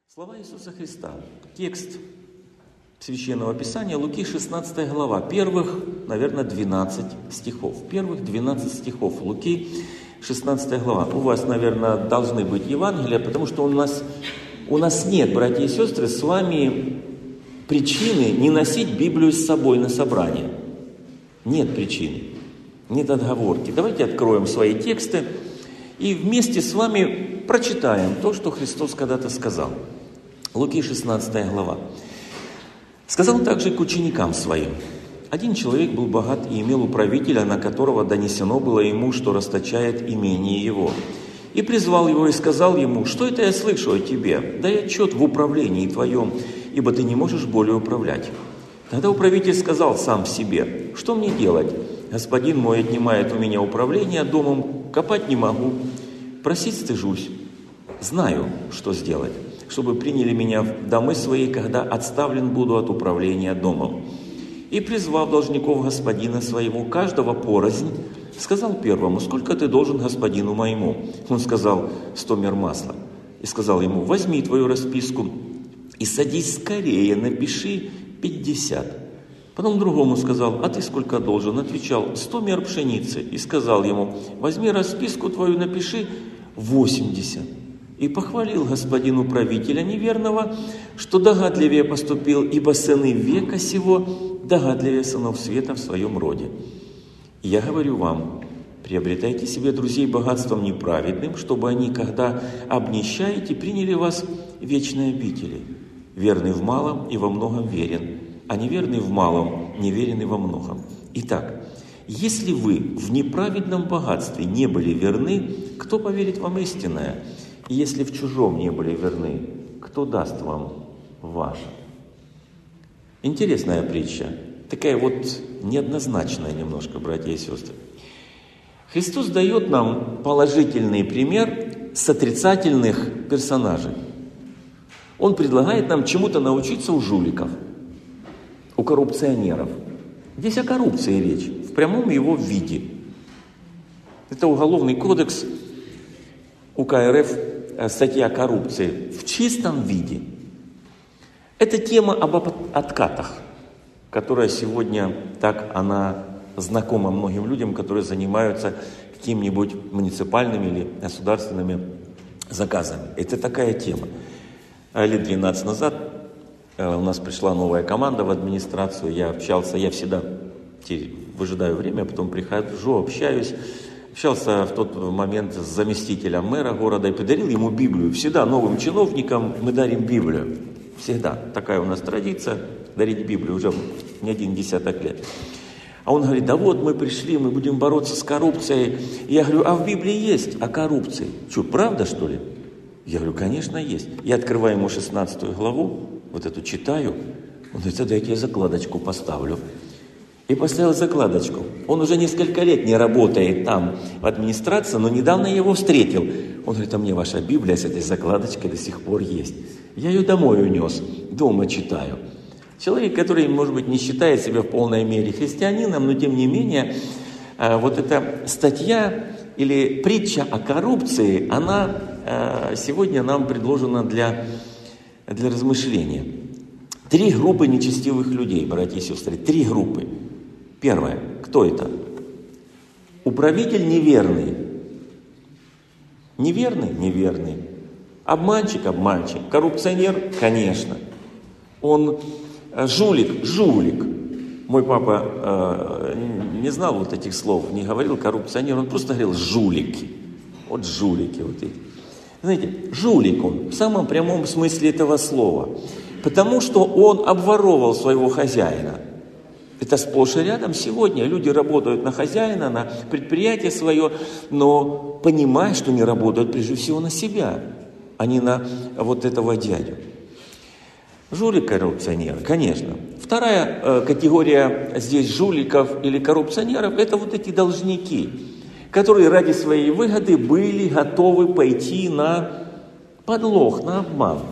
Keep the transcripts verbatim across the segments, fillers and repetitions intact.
Слова Иисуса Христа. Текст Священного Писания, Луки, шестнадцатая глава, первых, наверное, двенадцать стихов. Первых двенадцать стихов Луки, шестнадцатая глава. У вас, наверное, должны быть Евангелия, потому что у нас, у нас нет, братья и сестры, с вами причины не носить Библию с собой на собрание. Нет причин, нет отговорки. Давайте откроем свои тексты и вместе с вами прочитаем то, что Христос когда-то сказал. Луки, шестнадцатая глава. «Сказал также к ученикам своим: один человек был богат и имел управителя, на которого донесено было ему, что расточает имение его. И призвал его и сказал ему: что это я слышу о тебе? Дай отчет в управлении твоем, ибо ты не можешь более управлять. Тогда управитель сказал сам в себе: что мне делать? Господин мой отнимает у меня управление домом, копать не могу, просить стыжусь. Знаю, что сделать, чтобы приняли меня в домы свои, когда отставлен буду от управления домом. И, призвав должников господина своему, каждого порознь, сказал первому: сколько ты должен господину моему? Он сказал: сто мер масла. И сказал ему: возьми твою расписку и садись скорее, напиши пятьдесят. Потом другому сказал: а ты сколько должен? Отвечал: сто мер пшеницы. И сказал ему: возьми расписку твою, напиши восемьдесят. И похвалил господин управителя неверного, что догадливее поступил, ибо сыны века сего догадливее сынов света в своем роде. И я говорю вам: приобретайте себе друзей богатством неправедным, чтобы они, когда обнищаете, приняли вас в вечные обители. Верный в малом и во многом верен, а неверный в малом, неверен и во многом. Итак, если вы в неправедном богатстве не были верны, кто поверит вам истинное? И если в чужом не были верны, кто даст вам ваше? Интересная притча, такая вот неоднозначная немножко, братья и сестры. Христос дает нам положительный пример с отрицательных персонажей. Он предлагает нам чему-то научиться у жуликов, у коррупционеров. Здесь о коррупции речь, в прямом его виде. Это Уголовный кодекс УК РФ, статья о коррупции в чистом виде. Это тема об откатах, которая сегодня так она знакома многим людям, которые занимаются какими-нибудь муниципальными или государственными заказами. Это такая тема. Лет двенадцать назад у нас пришла новая команда в администрацию, я общался, я всегда выжидаю время, потом прихожу, общаюсь. Общался в тот момент с заместителем мэра города и подарил ему Библию. Всегда новым чиновникам мы дарим Библию. Всегда. Такая у нас традиция дарить Библию уже не один десяток лет. А он говорит: да вот мы пришли, мы будем бороться с коррупцией. И я говорю: а в Библии есть о коррупции? Что, правда, что ли? Я говорю: конечно, есть. Я открываю ему шестнадцатую главу, вот эту читаю. Он говорит: тогда я тебе закладочку поставлю. И поставил закладочку. Он уже несколько лет не работает там в администрации, но недавно я его встретил. Он говорит: а мне ваша Библия с этой закладочкой до сих пор есть. Я ее домой унес, дома читаю. Человек, который, может быть, не считает себя в полной мере христианином, но тем не менее, вот эта статья или притча о коррупции, она сегодня нам предложена для, для размышления. Три группы нечестивых людей, братья и сестры, три группы. Первое. Кто это? Управитель неверный. Неверный? Неверный. Обманщик? Обманщик. Коррупционер? Конечно. Он жулик? Жулик. Мой папа э, не знал вот этих слов, не говорил коррупционер, он просто говорил жулики. Вот жулики вот эти. Знаете, жулик он в самом прямом смысле этого слова. Потому что он обворовал своего хозяина. Это сплошь и рядом сегодня. Люди работают на хозяина, на предприятие свое, но понимая, что не работают прежде всего на себя, а не на вот этого дядю. Жулик, коррупционер, конечно. Вторая э, категория здесь жуликов или коррупционеров – это вот эти должники, которые ради своей выгоды были готовы пойти на подлог, на обман.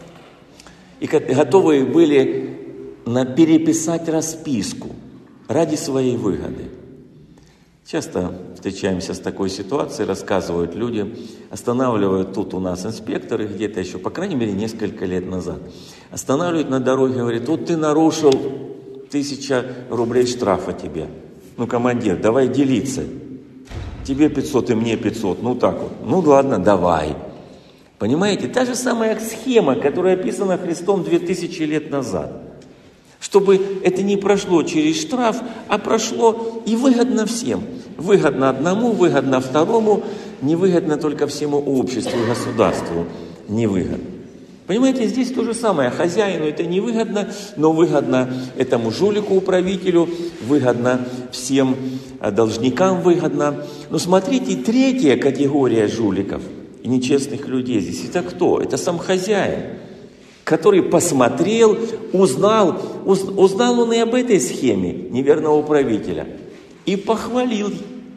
И готовы были на переписать расписку ради своей выгоды. Часто встречаемся с такой ситуацией, рассказывают люди, останавливают тут у нас инспекторы где-то еще, по крайней мере, несколько лет назад. Останавливают на дороге, говорят, вот ты нарушил, тысяча рублей штрафа тебе. Ну, командир, давай делиться. Тебе пятьсот и мне пятьсот, ну так вот. Ну ладно, давай. Понимаете, та же самая схема, которая описана Христом две тысячи лет назад. Чтобы это не прошло через штраф, а прошло и выгодно всем. Выгодно одному, выгодно второму, невыгодно только всему обществу и государству. Невыгодно. Понимаете, здесь то же самое. Хозяину это невыгодно, но выгодно этому жулику-управителю, выгодно всем должникам выгодно. Но смотрите, третья категория жуликов и нечестных людей здесь. Это кто? Это сам хозяин, который посмотрел, узнал, узнал он и об этой схеме неверного управителя. И похвалил,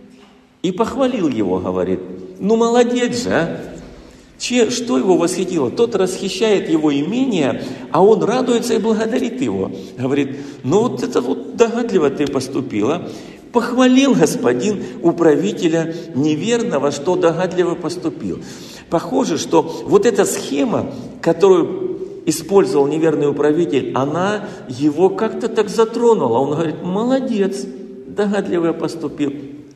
и похвалил его, говорит, ну молодец же, а? Че, что его восхитило? Тот расхищает его имение, а он радуется и благодарит его. Говорит, ну вот это вот догадливо ты поступила. Похвалил господин управителя неверного, что догадливо поступил. Похоже, что вот эта схема, которую использовал неверный управитель, она его как-то так затронула. Он говорит, молодец, догадливо поступил.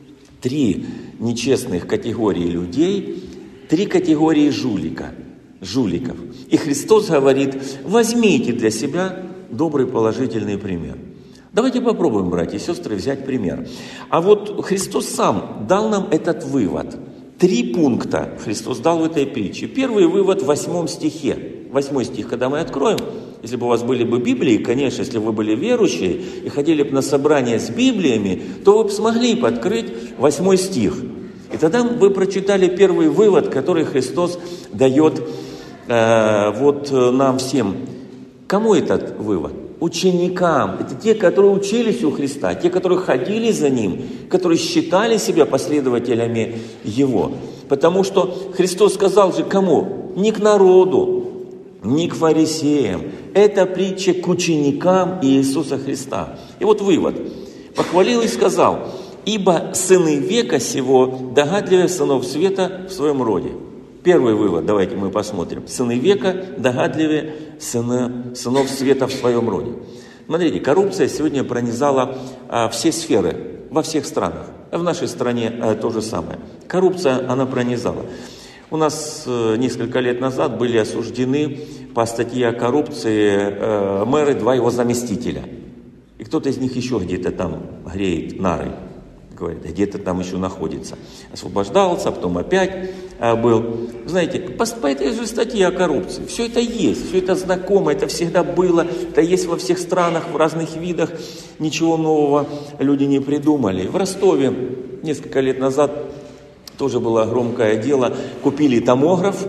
Три нечестных категории людей, три категории жулика, жуликов. И Христос говорит, возьмите для себя добрый положительный пример. Давайте попробуем, братья и сестры, взять пример. А вот Христос сам дал нам этот вывод. Три пункта Христос дал в этой притче. Первый вывод в восьмом стихе. Восьмой стих, когда мы откроем, если бы у вас были бы Библии, конечно, если бы вы были верующие и ходили бы на собрания с Библиями, то вы бы смогли бы открыть восьмой стих. И тогда вы прочитали первый вывод, который Христос дает э, вот нам всем. Кому этот вывод? Ученикам. Это те, которые учились у Христа, те, которые ходили за Ним, которые считали себя последователями Его. Потому что Христос сказал же кому? Не к народу, не к фарисеям. Это притча к ученикам Иисуса Христа. И вот вывод. Похвалил и сказал, ибо сыны века сего догадливее сынов света в своем роде. Первый вывод, давайте мы посмотрим. Сыны века догадливее сыны, сынов света в своем роде. Смотрите, коррупция сегодня пронизала а, все сферы во всех странах. В нашей стране а, то же самое. Коррупция, она пронизала. У нас э, несколько лет назад были осуждены по статье о коррупции э, мэры, два его заместителя. И кто-то из них еще где-то там греет нары. Говорит, где-то там еще находится. Освобождался, потом опять а, был. Знаете, по, по этой же статье о коррупции. Все это есть, все это знакомо, это всегда было. Это есть во всех странах, в разных видах. Ничего нового люди не придумали. В Ростове несколько лет назад тоже было громкое дело. Купили томограф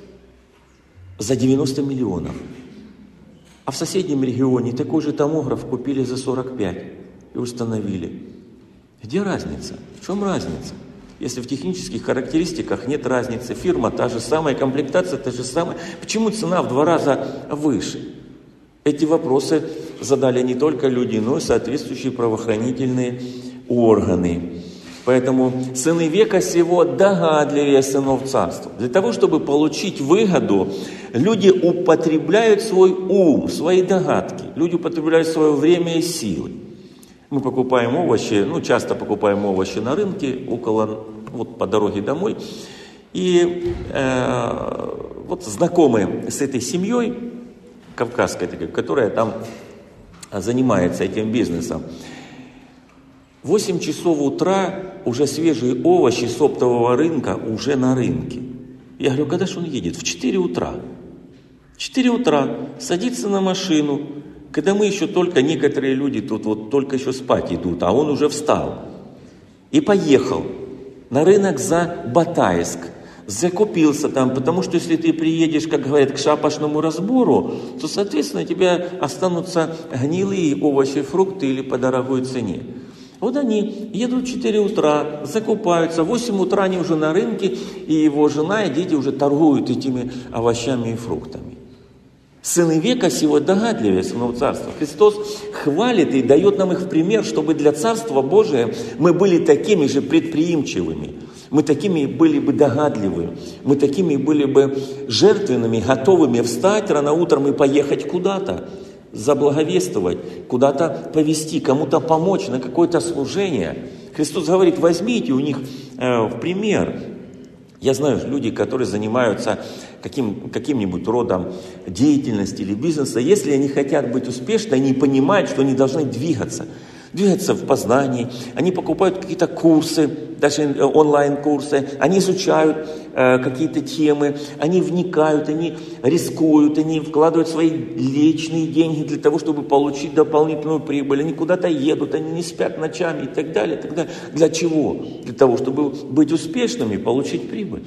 за девяносто миллионов. А в соседнем регионе такой же томограф купили за сорок пять и установили. Где разница? В чем разница? Если в технических характеристиках нет разницы, фирма та же самая, комплектация та же самая, почему цена в два раза выше? Эти вопросы задали не только люди, но и соответствующие правоохранительные органы. Поэтому сыны века сего догадливее сынов царства. Для того, чтобы получить выгоду, люди употребляют свой ум, свои догадки. Люди употребляют свое время и силы. Мы покупаем овощи, ну, часто покупаем овощи на рынке, около, вот по дороге домой. И э, вот знакомые с этой семьей, кавказской такой, которая там занимается этим бизнесом, в восемь часов утра уже свежие овощи с оптового рынка уже на рынке. Я говорю, когда же он едет? В четыре утра. В четыре утра садится на машину, когда мы еще только, некоторые люди тут вот только еще спать идут, а он уже встал. И поехал на рынок за Батайск. Закупился там, потому что если ты приедешь, как говорят, к шапошному разбору, то, соответственно, у тебя останутся гнилые овощи, фрукты или по дорогой цене. Вот они едут в четыре утра, закупаются, в восемь утра они уже на рынке, и его жена и дети уже торгуют этими овощами и фруктами. Сыны века сего догадливее сынов царства. Христос хвалит и дает нам их в пример, чтобы для Царства Божия мы были такими же предприимчивыми. Мы такими были бы догадливыми. Мы такими были бы жертвенными, готовыми встать рано утром и поехать куда-то, заблаговествовать, куда-то повести, кому-то помочь на какое-то служение. Христос говорит, возьмите у них э, в пример. Я знаю люди, которые занимаются каким, каким-нибудь родом деятельности или бизнеса. Если они хотят быть успешны, они понимают, что они должны двигаться. Двигаться в познании. Они покупают какие-то курсы, даже онлайн-курсы. Они изучают э, какие-то темы. Они вникают, они рискуют, они вкладывают свои личные деньги для того, чтобы получить дополнительную прибыль. Они куда-то едут, они не спят ночами и так далее, и так далее. Для чего? Для того, чтобы быть успешными, получить прибыль.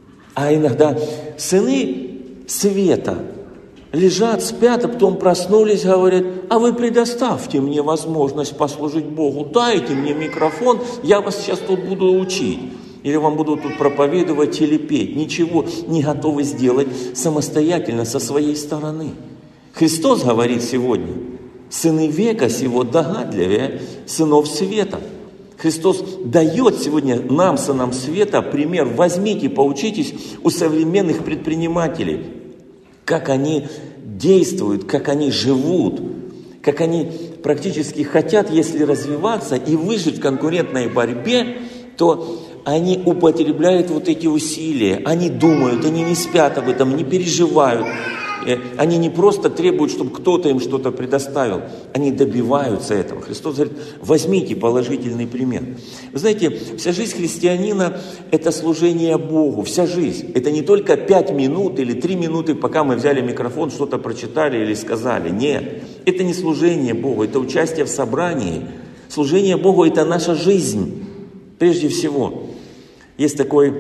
А иногда сыны света лежат, спят, а потом проснулись, говорят, а вы предоставьте мне возможность послужить Богу, дайте мне микрофон, я вас сейчас тут буду учить. Или вам буду тут проповедовать или петь. Ничего не готовы сделать самостоятельно со своей стороны. Христос говорит сегодня, сыны века сего догадливее сынов света. Христос дает сегодня нам, сынам света, пример. Возьмите, поучитесь у современных предпринимателей, как они действуют, как они живут, как они практически хотят, если развиваться и выжить в конкурентной борьбе, то они употребляют вот эти усилия, они думают, они не спят об этом, не переживают. Они не просто требуют, чтобы кто-то им что-то предоставил, они добиваются этого. Христос говорит, возьмите положительный пример. Вы знаете, вся жизнь христианина – это служение Богу, вся жизнь. Это не только пять минут или три минуты, пока мы взяли микрофон, что-то прочитали или сказали. Нет, это не служение Богу, это участие в собрании. Служение Богу – это наша жизнь, прежде всего. Есть такой...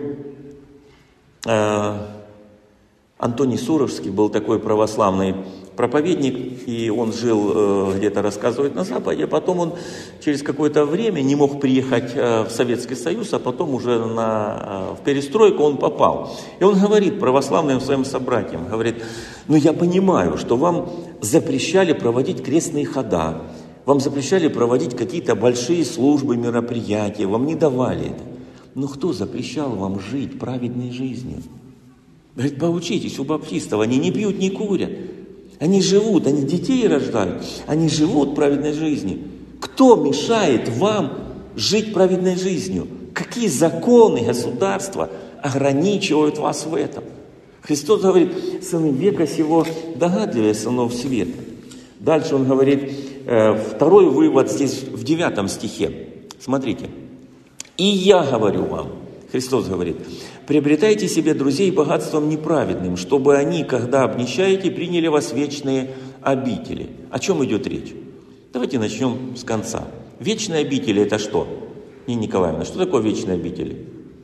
Э, Антоний Суровский был такой православный проповедник, и он жил э, где-то, рассказывает, на Западе, а потом он через какое-то время не мог приехать э, в Советский Союз, а потом уже на, э, в перестройку он попал. И он говорит православным своим собратьям, говорит, ну я понимаю, что вам запрещали проводить крестные хода, вам запрещали проводить какие-то большие службы, мероприятия, вам не давали это. Но кто запрещал вам жить праведной жизнью? Говорит, поучитесь у баптистов, они не пьют, не курят. Они живут, они детей рождают, они живут праведной жизнью. Кто мешает вам жить праведной жизнью? Какие законы государства ограничивают вас в этом? Христос говорит, сыны века сего догадливее сынов света. Дальше он говорит, второй вывод здесь в девятом стихе. Смотрите. И я говорю вам, Христос говорит, приобретайте себе друзей богатством неправедным, чтобы они, когда обнищаете, приняли вас вечные обители. О чем идет речь? Давайте начнем с конца. Вечные обители – это что? Нина Николаевна, что такое вечные обители?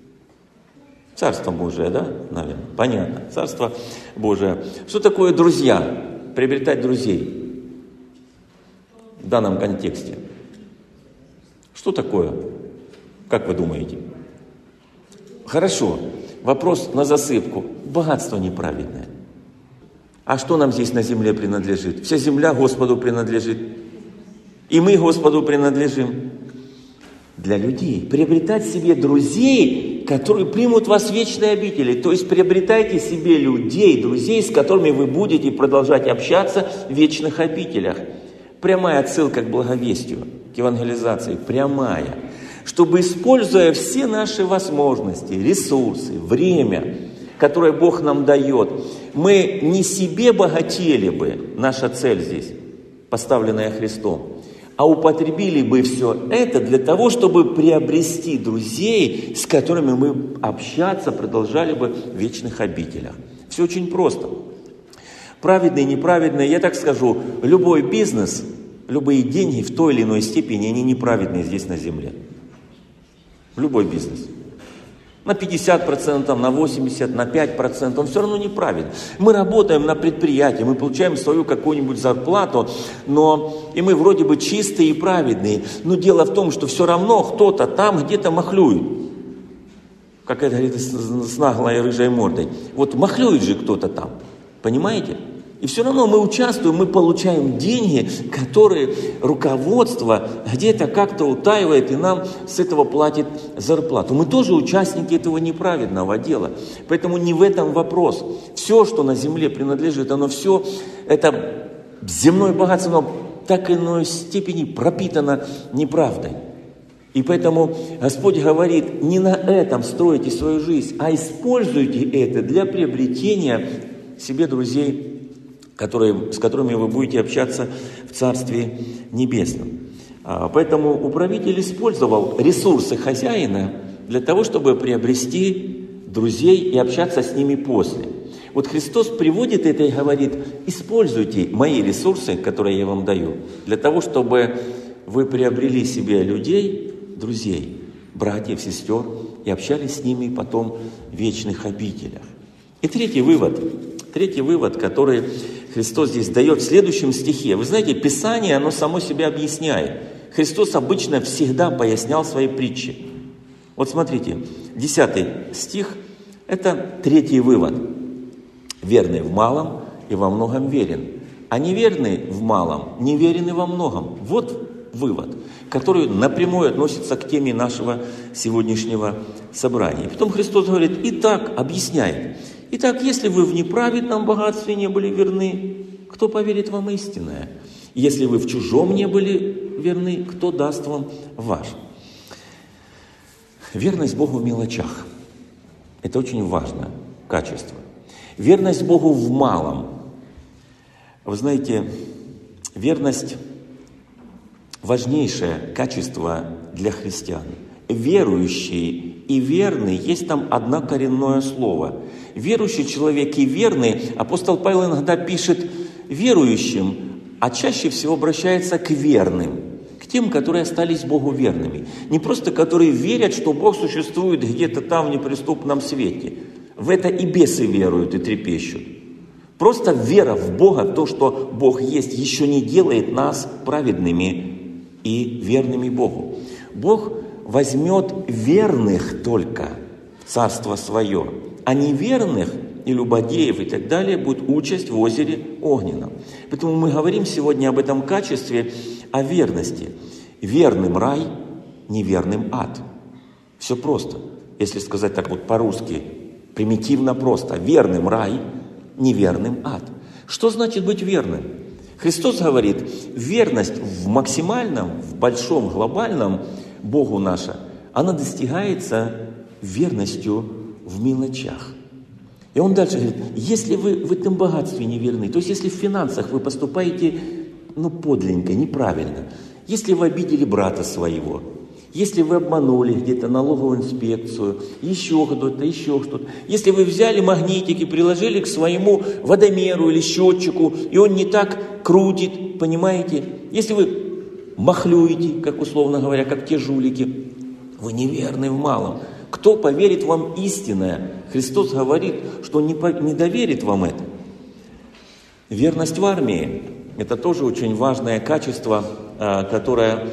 Царство Божие, да? Наверное. Понятно. Царство Божие. Что такое друзья? Приобретать друзей в данном контексте. Что такое? Как вы думаете? Хорошо. Вопрос на засыпку. Богатство неправедное. А что нам здесь на земле принадлежит? Вся земля Господу принадлежит. И мы Господу принадлежим. Для людей. Приобретать себе друзей, которые примут вас в вечные обители. То есть приобретайте себе людей, друзей, с которыми вы будете продолжать общаться в вечных обителях. Прямая отсылка к благовестию, к евангелизации. Прямая. Чтобы, используя все наши возможности, ресурсы, время, которое Бог нам дает, мы не себе богатели бы, наша цель здесь, поставленная Христом, а употребили бы все это для того, чтобы приобрести друзей, с которыми мы общаться продолжали бы в вечных обителях. Все очень просто. Праведные, неправедные, я так скажу, любой бизнес, любые деньги в той или иной степени, они неправедные здесь на земле. Любой бизнес. На пятьдесят процентов, на восемьдесят процентов, на пять процентов, он все равно неправеден. Мы работаем на предприятии, мы получаем свою какую-нибудь зарплату, но и мы вроде бы чистые и праведные. Но дело в том, что все равно кто-то там где-то махлюет. Как это говорит, с наглой рыжей мордой. Вот махлюет же кто-то там. Понимаете? И все равно мы участвуем, мы получаем деньги, которые руководство где-то как-то утаивает и нам с этого платит зарплату. Мы тоже участники этого неправедного дела. Поэтому не в этом вопрос. Все, что на земле принадлежит, оно все, это земное богатство, оно в так иной степени пропитано неправдой. И поэтому Господь говорит, не на этом стройте свою жизнь, а используйте это для приобретения себе друзей, которые, с которыми вы будете общаться в Царстве Небесном. Поэтому управитель использовал ресурсы хозяина для того, чтобы приобрести друзей и общаться с ними после. Вот Христос приводит это и говорит, используйте мои ресурсы, которые я вам даю, для того, чтобы вы приобрели себе людей, друзей, братьев, сестер, и общались с ними потом в вечных обителях. И третий вывод, третий вывод, который Христос здесь дает в следующем стихе. Вы знаете, Писание, оно само себя объясняет. Христос обычно всегда пояснял свои притчи. Вот смотрите, десятый стих, это третий вывод. Верный в малом и во многом верен, а неверный в малом, неверен и во многом. Вот вывод, который напрямую относится к теме нашего сегодняшнего собрания. Потом Христос говорит, итак, объясняет, итак, если вы в неправедном богатстве не были верны, кто поверит вам истинное? Если вы в чужом не были верны, кто даст вам ваш? Верность Богу в мелочах. Это очень важное качество. Верность Богу в малом. Вы знаете, верность – важнейшее качество для христиан. Верующий и верный, есть там одно коренное слово. Верующий человек и верный, апостол Павел иногда пишет верующим, а чаще всего обращается к верным, к тем, которые остались Богу верными. Не просто которые верят, что Бог существует где-то там в неприступном свете. В это и бесы веруют и трепещут. Просто вера в Бога, в то, что Бог есть, еще не делает нас праведными и верными Богу. Бог возьмет верных только в Царство Свое, а неверных и любодеев и так далее будет участь в озере огненном. Поэтому мы говорим сегодня об этом качестве, о верности. Верным рай, неверным ад. Все просто. Если сказать так вот по-русски, примитивно просто. Верным рай, неверным ад. Что значит быть верным? Христос говорит, верность в максимальном, в большом, глобальном Богу наша, она достигается верностью в мелочах. И он дальше говорит, если вы в этом богатстве не верны, то есть если в финансах вы поступаете ну, подлинно, неправильно, если вы обидели брата своего, если вы обманули где-то налоговую инспекцию, еще кто-то, еще что-то, если вы взяли магнитик и приложили к своему водомеру или счетчику, и он не так крутит, понимаете, если вы махлюете, как условно говоря, как те жулики, вы неверны в малом. Кто поверит вам истинное? Христос говорит, что не, по, не доверит вам это. Верность в армии – это тоже очень важное качество, которое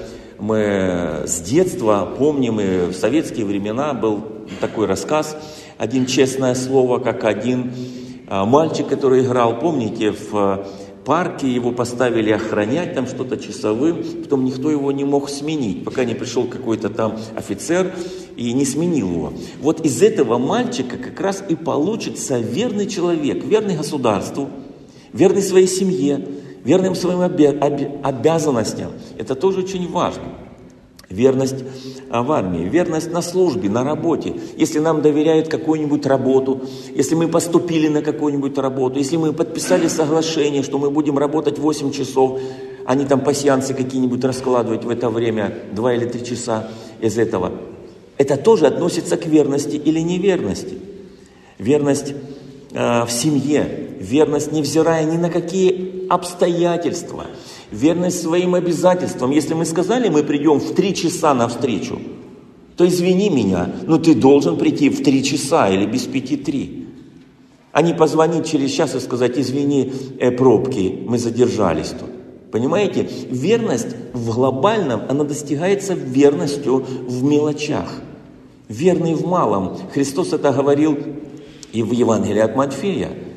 мы с детства помним, и в советские времена был такой рассказ, один честное слово, как один мальчик, который играл, помните, в парке, его поставили охранять, там что-то часовым, потом никто его не мог сменить, пока не пришел какой-то там офицер и не сменил его. Вот из этого мальчика как раз и получится верный человек, верный государству, верный своей семье, верным своим обязанностям. Это тоже очень важно. Верность в армии, верность на службе, на работе. Если нам доверяют какую-нибудь работу, если мы поступили на какую-нибудь работу, если мы подписали соглашение, что мы будем работать восемь часов, а не там пасьянсы какие-нибудь раскладывать в это время, два или три часа из этого. Это тоже относится к верности или неверности. Верность э, в семье, верность невзирая ни на какие обстоятельства, верность своим обязательствам. Если мы сказали, мы придем в три часа на встречу, то извини меня, но ты должен прийти в три часа или без пяти три. А не позвонить через час и сказать, извини, э, пробки, мы задержались тут. Понимаете? Верность в глобальном, она достигается верностью в мелочах. Верный в малом. Христос это говорил и в Евангелии от Матфея.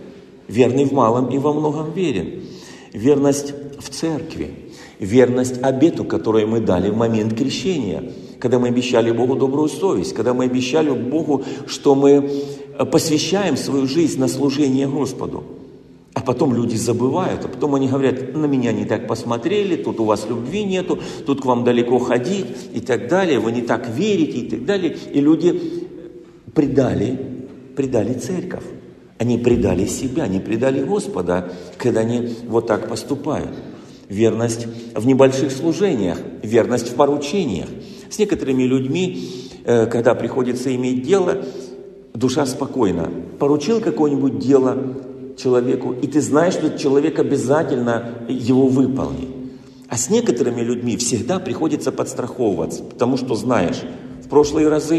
Верный в малом и во многом верен. Верность в церкви. Верность обету, который мы дали в момент крещения. Когда мы обещали Богу добрую совесть. Когда мы обещали Богу, что мы посвящаем свою жизнь на служение Господу. А потом люди забывают, а потом они говорят: на меня не так посмотрели, тут у вас любви нету, тут к вам далеко ходить и так далее, вы не так верите и так далее. И люди предали, предали церковь, они предали себя, они предали Господа, когда они вот так поступают. Верность в небольших служениях, верность в поручениях. С некоторыми людьми, когда приходится иметь дело, душа спокойна. Поручил какое-нибудь дело человеку, и ты знаешь, что человек обязательно его выполнит. А с некоторыми людьми всегда приходится подстраховываться, потому что знаешь, в прошлые разы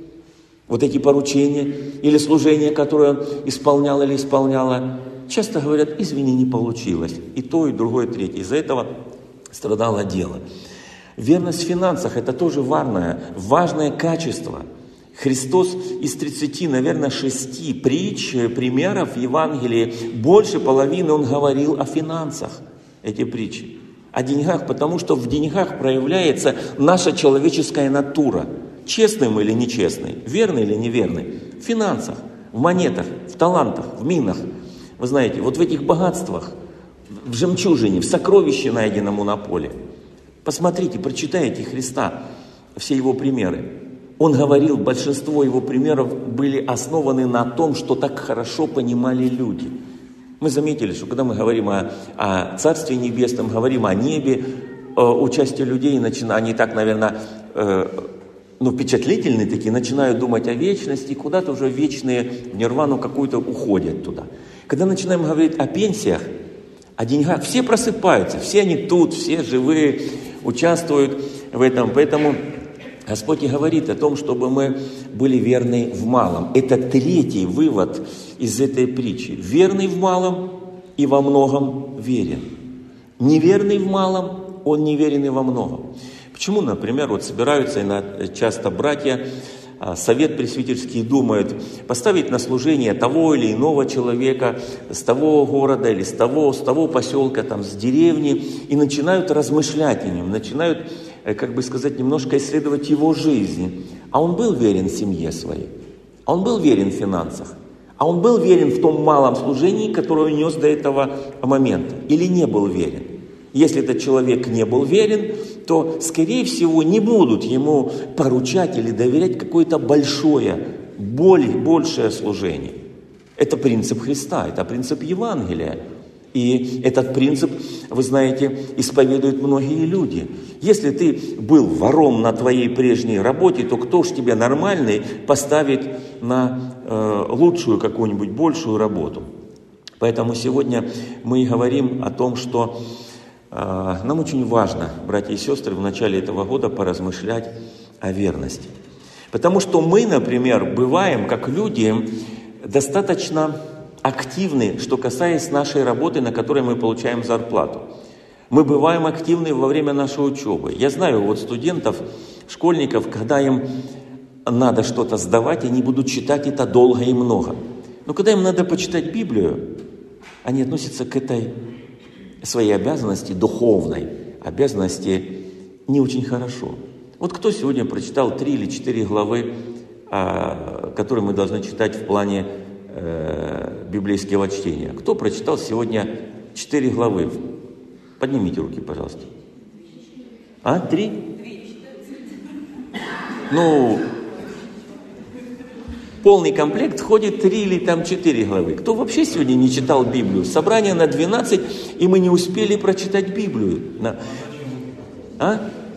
вот эти поручения или служения, которые он исполнял или исполняла, часто говорят: извини, не получилось. И то, и другое, и третье. Из-за этого страдало дело. Верность в финансах – это тоже важное, важное качество. Христос из тридцати, наверное, шести притч, примеров в Евангелии, больше половины Он говорил о финансах, эти притчи. О деньгах, потому что в деньгах проявляется наша человеческая натура. Честный мы или нечестный, верный или неверный. В финансах, в монетах, в талантах, в минах. Вы знаете, вот в этих богатствах, в жемчужине, в сокровище, найденному на поле. Посмотрите, прочитайте Христа, все Его примеры. Он говорил, большинство его примеров были основаны на том, что так хорошо понимали люди. Мы заметили, что когда мы говорим о, о Царстве Небесном, говорим о небе, участие людей, начинают, они так, наверное, э, ну, впечатлительные такие, начинают думать о вечности, куда-то уже в вечные, в нирвану какую-то уходят туда. Когда начинаем говорить о пенсиях, о деньгах, все просыпаются, все они тут, все живые, участвуют в этом, поэтому Господь и говорит о том, чтобы мы были верны в малом. Это третий вывод из этой притчи. Верный в малом и во многом верен. Неверный в малом, он неверен и во многом. Почему, например, вот собираются часто братья, совет пресвитерский, думают поставить на служение того или иного человека с того города или с того, с того поселка, там, с деревни, и начинают размышлять о нем, начинают, как бы сказать, немножко исследовать его жизнь. А он был верен семье своей, а он был верен в финансах, а он был верен в том малом служении, которое он нес до этого момента, или не был верен. Если этот человек не был верен, то, скорее всего, не будут ему поручать или доверять какое-то большое, более, большее служение. Это принцип Христа, это принцип Евангелия. И этот принцип, вы знаете, исповедуют многие люди. Если ты был вором на твоей прежней работе, то кто ж тебя нормальный поставит на э, лучшую какую-нибудь большую работу? Поэтому сегодня мы говорим о том, что э, нам очень важно, братья и сестры, в начале этого года поразмышлять о верности. Потому что мы, например, бываем, как люди, достаточно активны, что касается нашей работы, на которой мы получаем зарплату. Мы бываем активны во время нашей учебы. Я знаю вот студентов, школьников, когда им надо что-то сдавать, они будут читать это долго и много. Но когда им надо почитать Библию, они относятся к этой своей обязанности, духовной обязанности, не очень хорошо. Вот кто сегодня прочитал три или четыре главы, которые мы должны читать в плане библейского чтения? Кто прочитал сегодня четыре главы? Поднимите руки, пожалуйста. А? Три? Ну, полный комплект входит три или там четыре главы. Кто вообще сегодня не читал Библию? Собрание на двенадцать, и мы не успели прочитать Библию. А?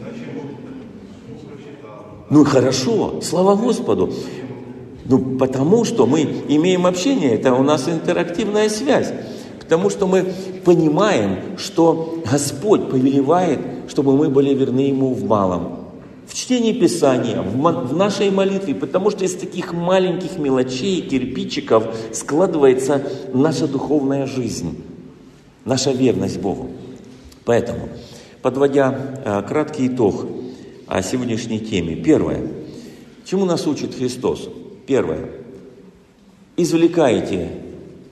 Ну хорошо, слава Господу. Ну, потому что мы имеем общение, это у нас интерактивная связь. Потому что мы понимаем, что Господь повелевает, чтобы мы были верны Ему в малом. В чтении Писания, в, в нашей молитве. Потому что из таких маленьких мелочей, кирпичиков складывается наша духовная жизнь, наша верность Богу. Поэтому, подводя э, краткий итог о сегодняшней теме. Первое. Чему нас учит Христос? Первое. Извлекайте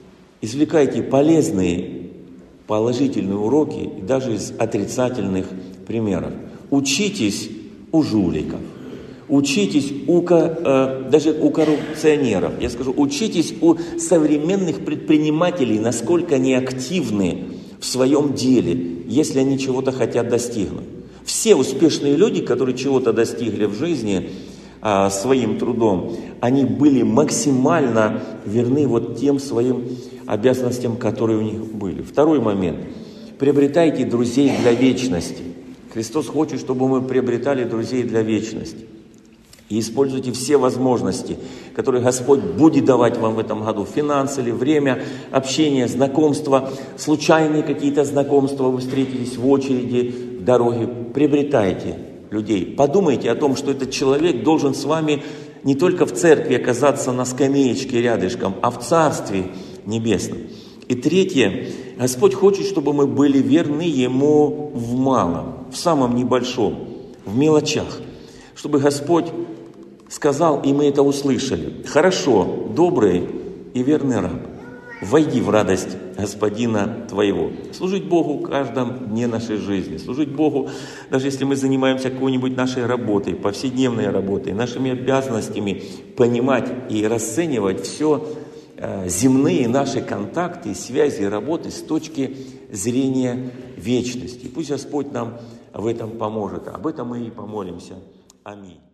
Извлекайте полезные, положительные уроки и даже из отрицательных примеров. Учитесь у жуликов, учитесь у, э, даже у коррупционеров. Я скажу, учитесь у современных предпринимателей, насколько они активны в своем деле, если они чего-то хотят достигнуть. Все успешные люди, которые чего-то достигли в жизни э, своим трудом, они были максимально верны вот тем своим обязанностям, которые у них были. Второй момент. Приобретайте друзей для вечности. Христос хочет, чтобы мы приобретали друзей для вечности. И используйте все возможности, которые Господь будет давать вам в этом году. Финансы или время, общение, знакомства, случайные какие-то знакомства, вы встретились в очереди, в дороге. Приобретайте людей. Подумайте о том, что этот человек должен с вами не только в церкви оказаться на скамеечке рядышком, а в Царстве Небесном. И третье. Господь хочет, чтобы мы были верны Ему в малом, в самом небольшом, в мелочах. Чтобы Господь сказал, и мы это услышали: хорошо, добрый и верный раб, войди в радость Господина твоего. Служить Богу в каждом дне нашей жизни. Служить Богу, даже если мы занимаемся какой-нибудь нашей работой, повседневной работой, нашими обязанностями, понимать и расценивать все э, земные наши контакты, связи, работы с точки зрения вечности. Пусть Господь нам в этом поможет. Об этом мы и помолимся. Аминь.